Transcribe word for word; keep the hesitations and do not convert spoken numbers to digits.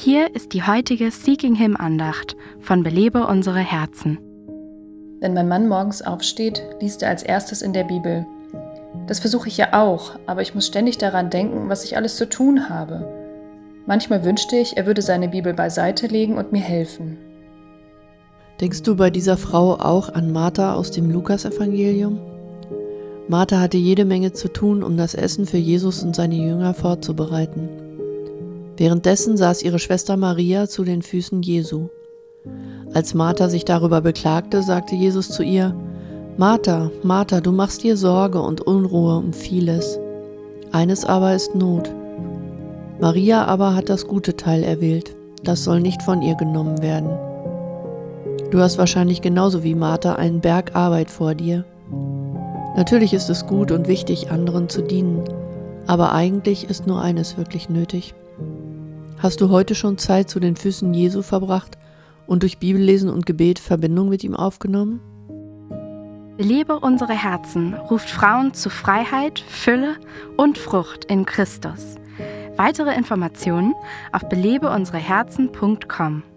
Hier ist die heutige Seeking Him Andacht von Belebe unsere Herzen. Wenn mein Mann morgens aufsteht, liest er als erstes in der Bibel. Das versuche ich ja auch, aber ich muss ständig daran denken, was ich alles zu tun habe. Manchmal wünschte ich, er würde seine Bibel beiseite legen und mir helfen. Denkst du bei dieser Frau auch an Martha aus dem Lukasevangelium? Martha hatte jede Menge zu tun, um das Essen für Jesus und seine Jünger vorzubereiten. Währenddessen saß ihre Schwester Maria zu den Füßen Jesu. Als Martha sich darüber beklagte, sagte Jesus zu ihr: Martha, Martha, du machst dir Sorge und Unruhe um vieles. Eines aber ist Not. Maria aber hat das gute Teil erwählt, das soll nicht von ihr genommen werden. Du hast wahrscheinlich genauso wie Martha einen Berg Arbeit vor dir. Natürlich ist es gut und wichtig, anderen zu dienen, aber eigentlich ist nur eines wirklich nötig. Hast du heute schon Zeit zu den Füßen Jesu verbracht und durch Bibellesen und Gebet Verbindung mit ihm aufgenommen? Belebe unsere Herzen ruft Frauen zu Freiheit, Fülle und Frucht in Christus. Weitere Informationen auf belebe unsere herzen punkt com.